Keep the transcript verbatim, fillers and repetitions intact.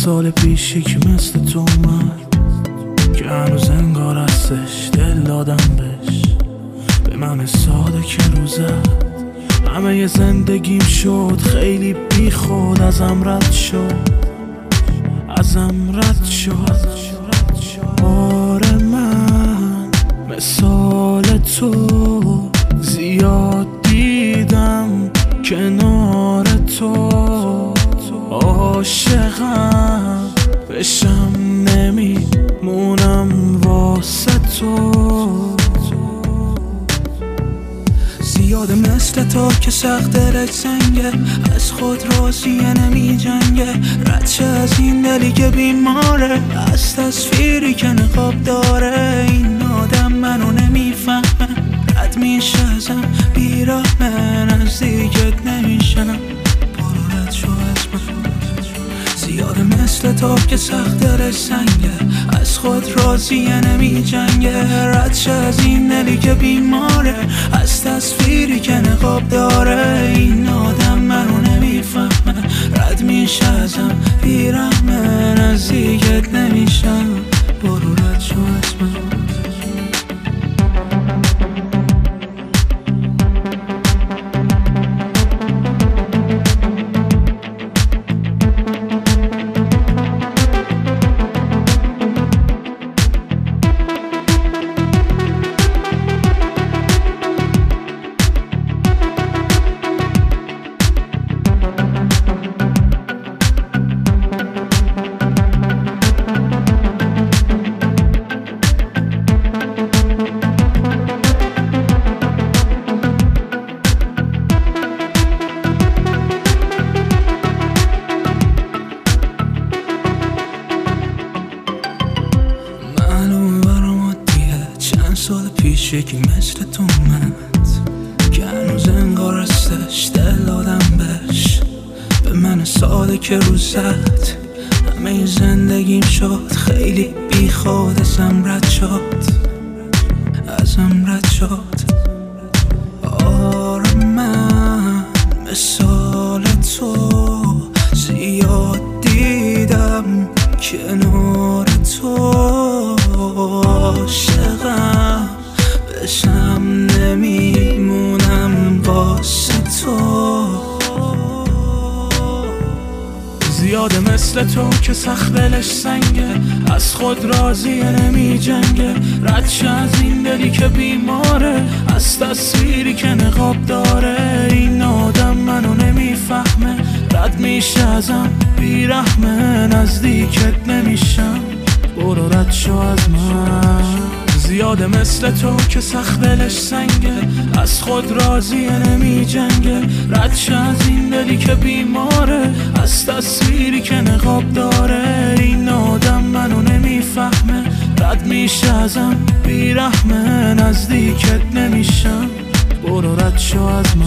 سال پیش یکی مثل تو اومد که هنوز انگار هستش، دل دادم بهش، به من ساده که رو زد. همه ی زندگیم شد خیلی بی خود، ازم رد شد ازم رد شد. آره من مثال تو زیاد دیدم، کنار تو عاشقم بشم نمیمونم واسه تو. زیاده مثل تو که سخت دلش سنگه، از خود راضیه نمی جنگه، رد شه از این دلی که بیماره، از تصویری که نقاب داره. این آدم منو نمیفهمه، رد میشه ازم بیرحمه، نزدیکت نمیشم، برو رد شو از من. زیاده مثل تو که سخت دلش سنگه، از خود راضیه نمی جنگه، رد شه از این دلی که بیماره، از تصویری که نقاب داره. این آدم منو نمیفهمه، رد میشه ازم بیرحمه، نزدیکت نمیشم، برو رد شو از من. سال پیش یکی مثل تو اومد که هنوز انگار هستش، دل دادم بهش، به من ساده که رو زد. همه زندگیم شد خیلی بی خود، ازم رد شد ازم رد شد. آره من مثال تو زیاد دیدم، کنار تو عاشقم بشم نمیمونم واسه تو. زیاده مثل تو که سخت دلش سنگه، از خود راضیه نمی جنگه، رد شه از این دلی که بیماره، از تصویری که نقاب داره. این آدم منو نمیفهمه، رد میشه ازم بیرحمه، نزدیکت نمیشم، برو رد شو از من. زیاده مثل تو که سخت دلش سنگه، از خود راضیه نمی جنگه، رد شه از این دلی که بیماره، از تصویری که نقاب داره. این آدم منو نمیفهمه، رد میشه ازم بیرحمه، نزدیکت نمیشم، برو رد شو از من.